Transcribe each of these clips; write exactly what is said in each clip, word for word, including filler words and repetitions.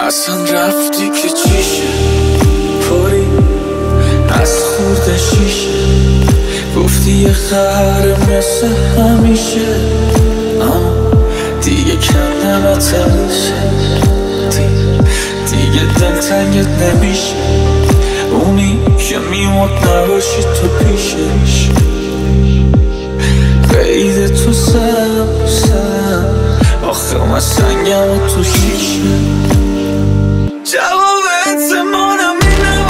اصلا رفتی که چیشه پری از خورده شیشه، گفتی یه خبر مثل همیشه، اما دیگه کندم اتلشه، دیگه دلتنگت نمیشه، اونی که میمود نباشی تو پیشش، قید تو سرم سرم آخه من سنگم و تو شیشه. جواب اعتمانم اینه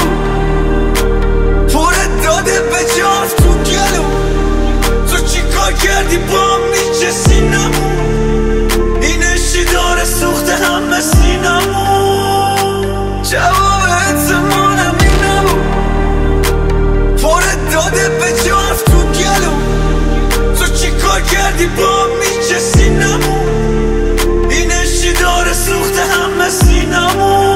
پره داده به جاف تو گلو، تو چی کار کردی با هم میچه سینمون، این اشی داره سوخته همه سینمون. جواب اعتمانم اینه پره داده به جاف تو گلو، تو چی کار کردی با هم میچه سینمون، این اشی داره سوخته همه سینمون.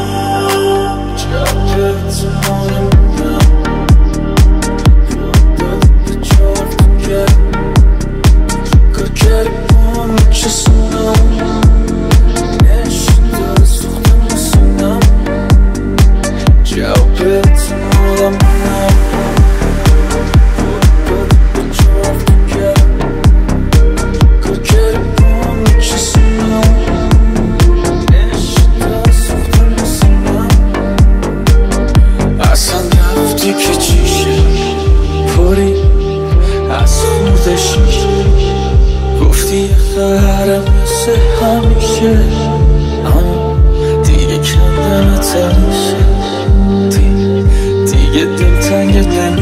گفتی یه خبرم مثل همیشه، اما دیگه کندم اتلشه، دیگه دلتنگت نمیشه.